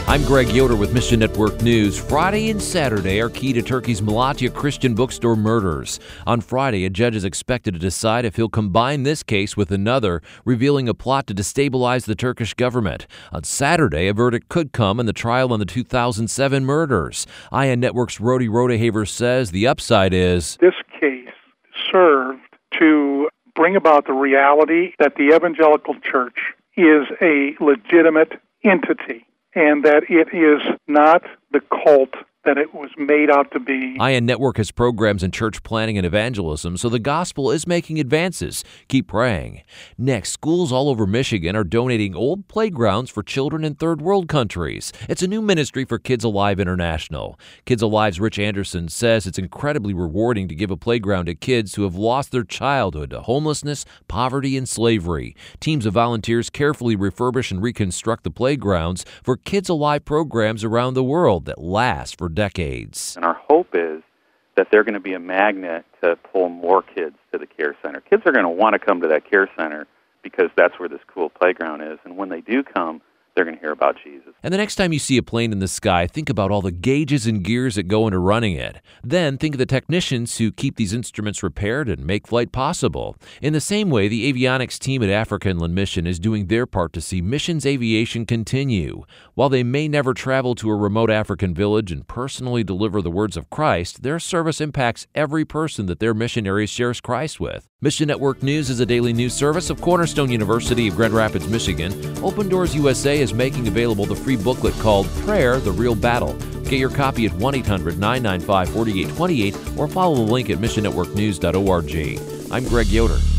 I'm Greg Yoder with Mission Network News. Friday and Saturday are key to Turkey's Malatya Christian Bookstore murders. On Friday, a judge is expected to decide if he'll combine this case with another, revealing a plot to destabilize the Turkish government. On Saturday, a verdict could come in the trial on the 2007 murders. ION Network's Rody Rodehaver says the upside is this case served to bring about the reality that the evangelical church is a legitimate entity, and that it is not the cult that it was made out to be. ION Network has programs in church planning and evangelism, so the gospel is making advances. Keep praying. Next, schools all over Michigan are donating old playgrounds for children in third world countries. It's a new ministry for Kids Alive International. Kids Alive's Rich Anderson says it's incredibly rewarding to give a playground to kids who have lost their childhood to homelessness, poverty, and slavery. Teams of volunteers carefully refurbish and reconstruct the playgrounds for Kids Alive programs around the world that last for decades. And our hope is that they're going to be a magnet to pull more kids to the care center. Kids are going to want to come to that care center because that's where this cool playground is. And when they do come, they're going to hear about Jesus. And the next time you see a plane in the sky, think about all the gauges and gears that go into running it. Then think of the technicians who keep these instruments repaired and make flight possible. In the same way, the avionics team at Africa Inland Mission is doing their part to see missions aviation continue. While they may never travel to a remote African village and personally deliver the words of Christ, their service impacts every person that their missionary shares Christ with. Mission Network News is a daily news service of Cornerstone University of Grand Rapids, Michigan. Open Doors USA is making available the free booklet called Prayer, the Real Battle. Get your copy at 1-800-995-4828 or follow the link at missionnetworknews.org. I'm Greg Yoder.